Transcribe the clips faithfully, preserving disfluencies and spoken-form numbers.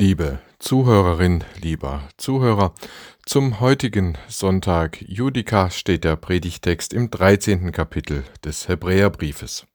Liebe Zuhörerin, lieber Zuhörer, zum heutigen Sonntag Judika steht der Predigtext im dreizehnten Kapitel des Hebräerbriefes.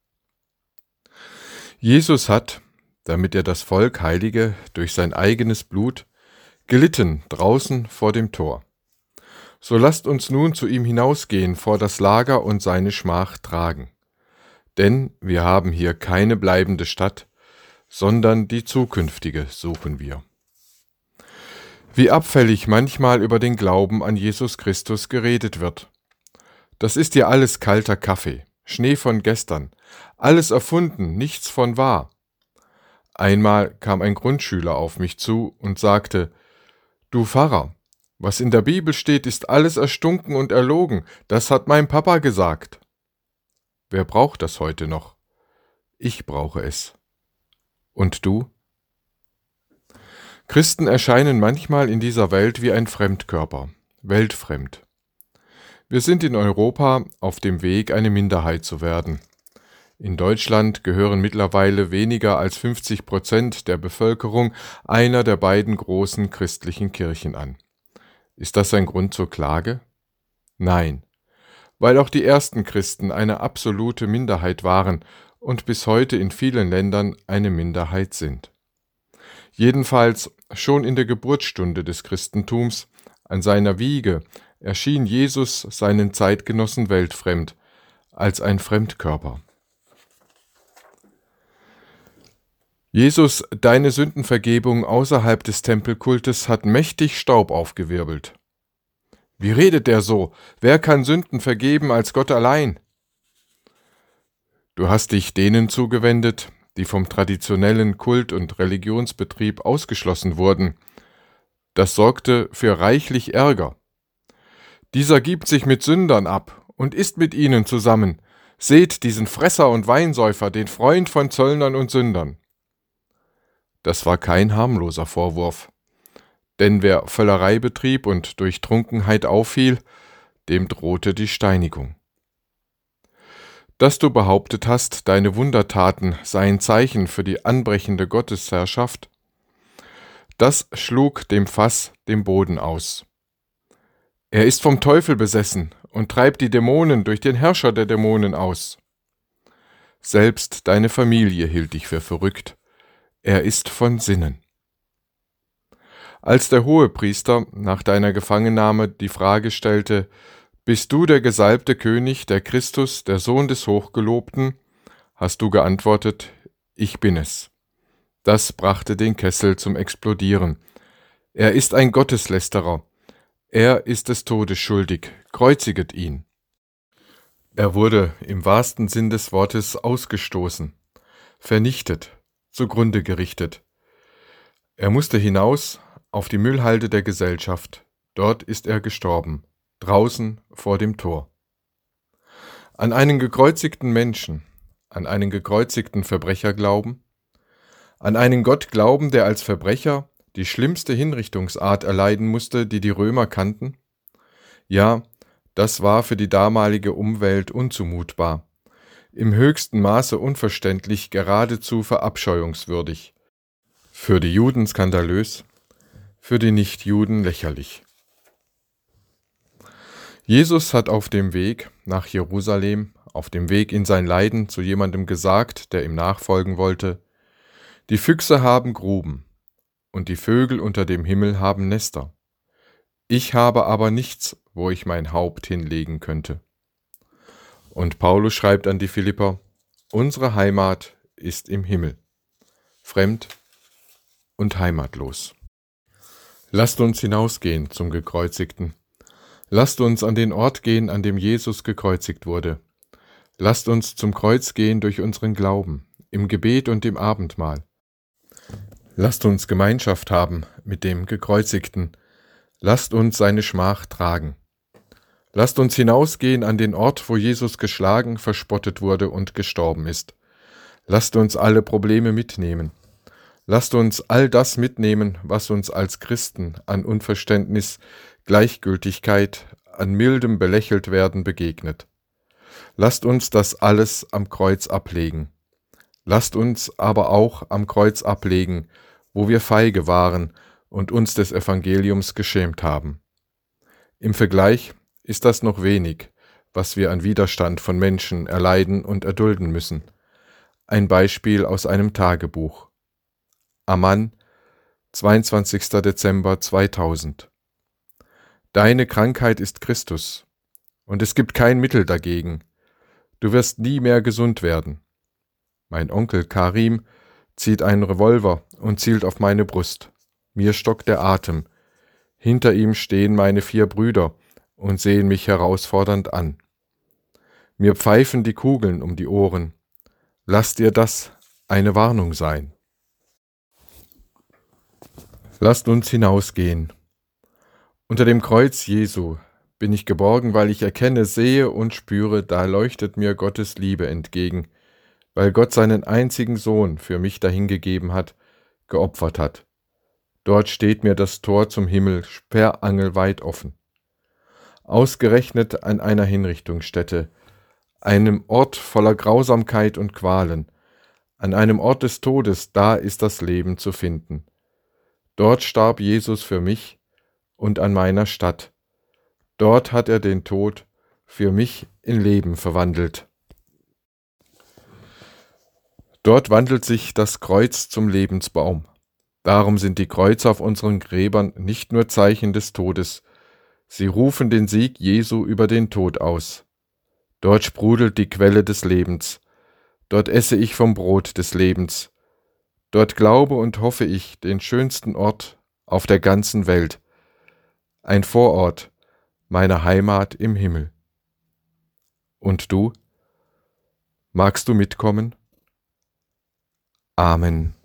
Jesus hat, damit er das Volk heilige durch sein eigenes Blut, gelitten draußen vor dem Tor. So lasst uns nun zu ihm hinausgehen vor das Lager und seine Schmach tragen. Denn wir haben hier keine bleibende Stadt, sondern die zukünftige suchen wir. Wie abfällig manchmal über den Glauben an Jesus Christus geredet wird. Das ist ja alles kalter Kaffee, Schnee von gestern, alles erfunden, nichts von wahr. Einmal kam ein Grundschüler auf mich zu und sagte: »Du Pfarrer, was in der Bibel steht, ist alles erstunken und erlogen, das hat mein Papa gesagt.« Wer braucht das heute noch? Ich brauche es. Und du? Christen erscheinen manchmal in dieser Welt wie ein Fremdkörper, weltfremd. Wir sind in Europa auf dem Weg, eine Minderheit zu werden. In Deutschland gehören mittlerweile weniger als fünfzig Prozent der Bevölkerung einer der beiden großen christlichen Kirchen an. Ist das ein Grund zur Klage? Nein, weil auch die ersten Christen eine absolute Minderheit waren und bis heute in vielen Ländern eine Minderheit sind. Jedenfalls schon in der Geburtsstunde des Christentums, an seiner Wiege, erschien Jesus seinen Zeitgenossen weltfremd, als ein Fremdkörper. Jesus, deine Sündenvergebung außerhalb des Tempelkultes hat mächtig Staub aufgewirbelt. Wie redet der so? Wer kann Sünden vergeben als Gott allein? Du hast dich denen zugewendet, die vom traditionellen Kult- und Religionsbetrieb ausgeschlossen wurden. Das sorgte für reichlich Ärger. Dieser gibt sich mit Sündern ab und isst mit ihnen zusammen. Seht diesen Fresser und Weinsäufer, den Freund von Zöllnern und Sündern. Das war kein harmloser Vorwurf. Denn wer Völlerei betrieb und durch Trunkenheit auffiel, dem drohte die Steinigung. Dass du behauptet hast, deine Wundertaten seien Zeichen für die anbrechende Gottesherrschaft, das schlug dem Fass den Boden aus. Er ist vom Teufel besessen und treibt die Dämonen durch den Herrscher der Dämonen aus. Selbst deine Familie hielt dich für verrückt. Er ist von Sinnen. Als der Hohepriester nach deiner Gefangennahme die Frage stellte: »Bist du der gesalbte König, der Christus, der Sohn des Hochgelobten?«, hast du geantwortet: »Ich bin es.« Das brachte den Kessel zum Explodieren. Er ist ein Gotteslästerer. Er ist des Todes schuldig. Kreuziget ihn. Er wurde im wahrsten Sinn des Wortes ausgestoßen, vernichtet, zugrunde gerichtet. Er musste hinaus auf die Müllhalde der Gesellschaft. Dort ist er gestorben. Draußen vor dem Tor. An einen gekreuzigten Menschen, an einen gekreuzigten Verbrecher glauben, an einen Gott glauben, der als Verbrecher die schlimmste Hinrichtungsart erleiden musste, die die Römer kannten? Ja, das war für die damalige Umwelt unzumutbar, im höchsten Maße unverständlich, geradezu verabscheuungswürdig, für die Juden skandalös, für die Nichtjuden lächerlich. Jesus hat auf dem Weg nach Jerusalem, auf dem Weg in sein Leiden zu jemandem gesagt, der ihm nachfolgen wollte: »Die Füchse haben Gruben, und die Vögel unter dem Himmel haben Nester. Ich habe aber nichts, wo ich mein Haupt hinlegen könnte.« Und Paulus schreibt an die Philipper: »Unsere Heimat ist im Himmel, fremd und heimatlos.« Lasst uns hinausgehen zum Gekreuzigten. Lasst uns an den Ort gehen, an dem Jesus gekreuzigt wurde. Lasst uns zum Kreuz gehen durch unseren Glauben, im Gebet und im Abendmahl. Lasst uns Gemeinschaft haben mit dem Gekreuzigten. Lasst uns seine Schmach tragen. Lasst uns hinausgehen an den Ort, wo Jesus geschlagen, verspottet wurde und gestorben ist. Lasst uns alle Probleme mitnehmen. Lasst uns all das mitnehmen, was uns als Christen an Unverständnis, Gleichgültigkeit, an mildem Belächeltwerden begegnet. Lasst uns das alles am Kreuz ablegen. Lasst uns aber auch am Kreuz ablegen, wo wir feige waren und uns des Evangeliums geschämt haben. Im Vergleich ist das noch wenig, was wir an Widerstand von Menschen erleiden und erdulden müssen. Ein Beispiel aus einem Tagebuch. Amman, zweiundzwanzigster Dezember zweitausend. Deine Krankheit ist Christus, und es gibt kein Mittel dagegen. Du wirst nie mehr gesund werden. Mein Onkel Karim zieht einen Revolver und zielt auf meine Brust. Mir stockt der Atem. Hinter ihm stehen meine vier Brüder und sehen mich herausfordernd an. Mir pfeifen die Kugeln um die Ohren. Lass dir das eine Warnung sein. Lasst uns hinausgehen. Unter dem Kreuz Jesu bin ich geborgen, weil ich erkenne, sehe und spüre, da leuchtet mir Gottes Liebe entgegen, weil Gott seinen einzigen Sohn für mich dahingegeben hat, geopfert hat. Dort steht mir das Tor zum Himmel sperrangelweit offen. Ausgerechnet an einer Hinrichtungsstätte, einem Ort voller Grausamkeit und Qualen, an einem Ort des Todes, da ist das Leben zu finden. Dort starb Jesus für mich und an meiner Statt. Dort hat er den Tod für mich in Leben verwandelt. Dort wandelt sich das Kreuz zum Lebensbaum. Darum sind die Kreuze auf unseren Gräbern nicht nur Zeichen des Todes, sie rufen den Sieg Jesu über den Tod aus. Dort sprudelt die Quelle des Lebens, dort esse ich vom Brot des Lebens, dort glaube und hoffe ich den schönsten Ort auf der ganzen Welt, ein Vorort meiner Heimat im Himmel. Und du? Magst du mitkommen? Amen.